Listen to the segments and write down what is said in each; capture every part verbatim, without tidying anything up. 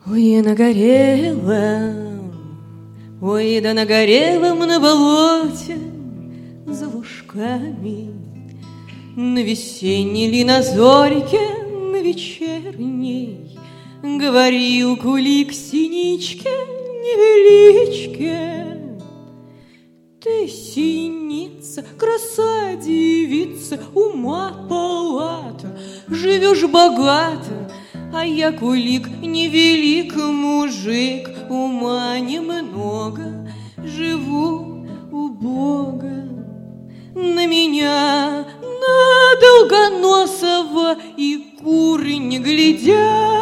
Ой, нагорела, ой, да нагорела на болоте за лужками, на весенней ли на зорьке, на вечерней, говорил кулик синичке, невеличке. Ты синица, краса девица, ума палата, живешь богато, а я кулик, невелик мужик, ума немного, живу убого. На меня, на Долгоносова и куры не глядят.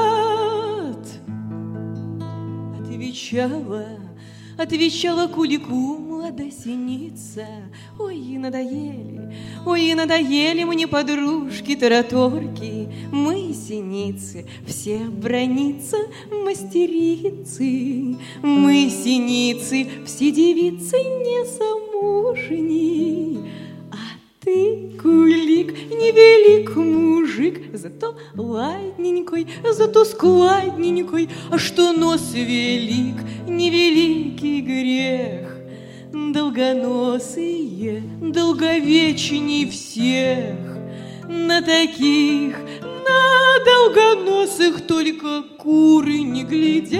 Отвечала, отвечала кулику молодая синица: ой, надоели, ой, надоели мне подружки-тараторки. Мы, синицы, все браниться мастерицы. Мы, синицы, все девицы незамужней. А ты, кулик, невелик мужик, зато ладненькой, зато складненькой. А что нос велик, невеликий грех. Долгоносые, долговечней всех. На таких, на долгоносых только куры не глядят.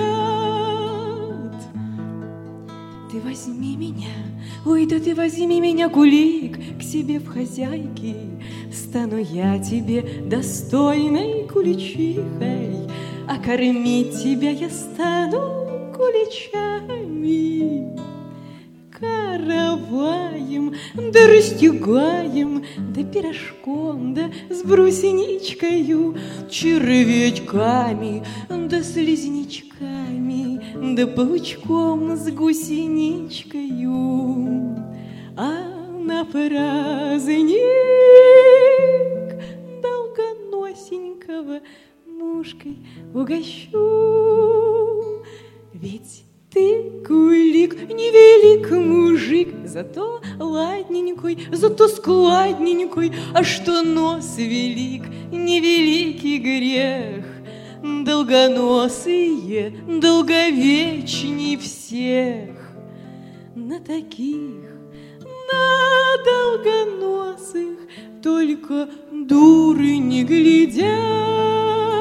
Ты возьми меня, ой, да ты возьми меня, кулик, к себе в хозяйки. Стану я тебе достойной куличихой, а кормить тебя я стану куличами. Караваем, да растягаем, да пирожком, да с брусничкою, червячками, да слизнячками, да паучком с гусеничкою. А на праздник долгоносенького мушкой угощу. Ведь ты, кулик, невелик мужик, зато ладненькой, зато складненькой. А что нос велик, невеликий грех. Долгоносые, долговечней всех. На таких, на долгоносых только дуры не глядят.